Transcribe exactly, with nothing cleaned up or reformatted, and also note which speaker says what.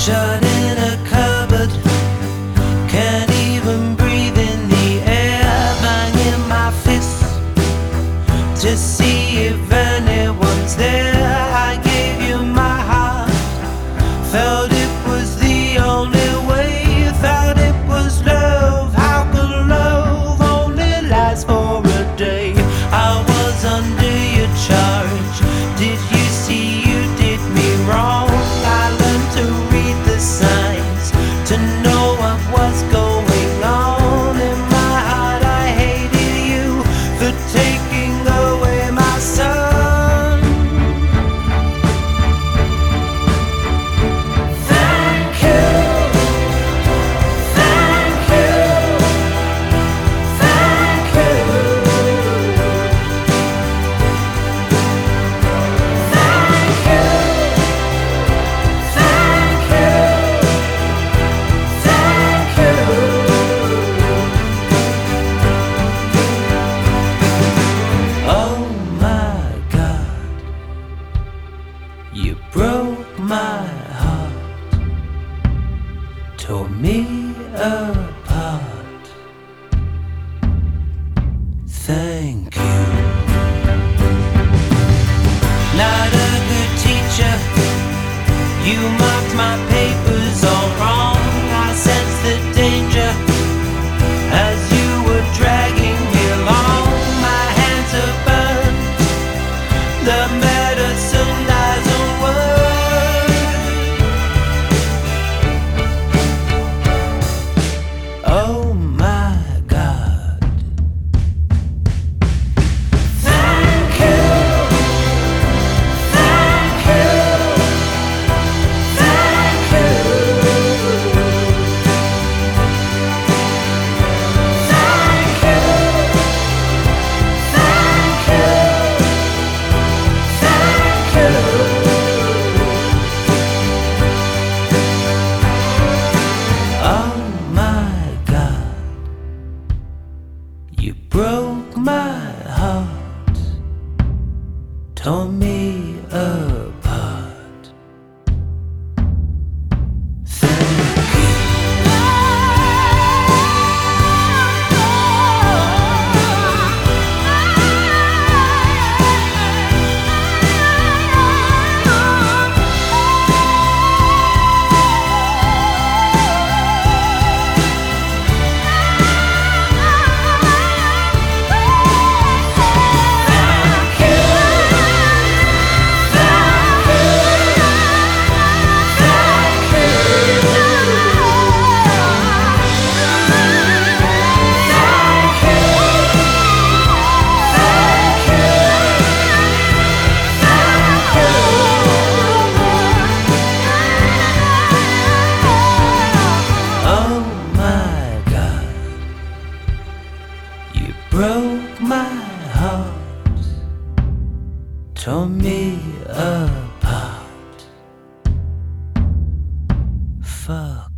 Speaker 1: Shut in a cupboard, can't even breathe in the air. Banging my fists to see if anyone's there. I gave you my heart, felt it was the only way. Thought it was love, how could love only last for a day? I was under your charge, did you see you did me wrong? I learned to read the signs, to know what was going on. In my heart I hated you for taking away my son. Thank you, thank you, thank you, thank you, thank you, thank you. Oh my God, you broke my heart, tore me apart. Thank you. Not a good teacher, you marked my papers all wrong. I sensed the danger as you were dragging me along. My hands are burned, the medicine doesn't work. Oh my God. Thank you, thank you, thank you, thank you, thank you, thank you. Oh my God, you broke my heart, tore me apart. Thank you. Oh my God, you broke my heart, tore me apart. Fuck.